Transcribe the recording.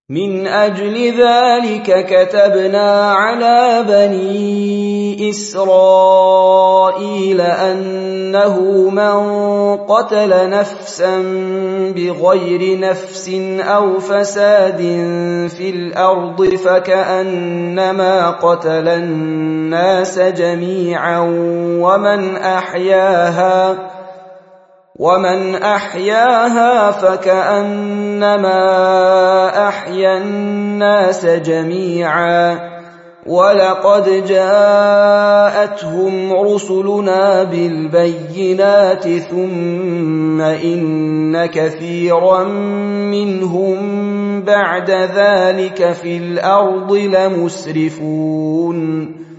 من أجل ذلك كتبنا على بني إسرائيل أنه من قتل نفسا بغير نفس أو فساد في الأرض فكأنما قتل الناس جميعا ومن أحياها فكأنما أحيا الناس جميعا ولقد جاءتهم رسلنا بالبينات ثم إن كثيرا منهم بعد ذلك في الأرض لمسرفون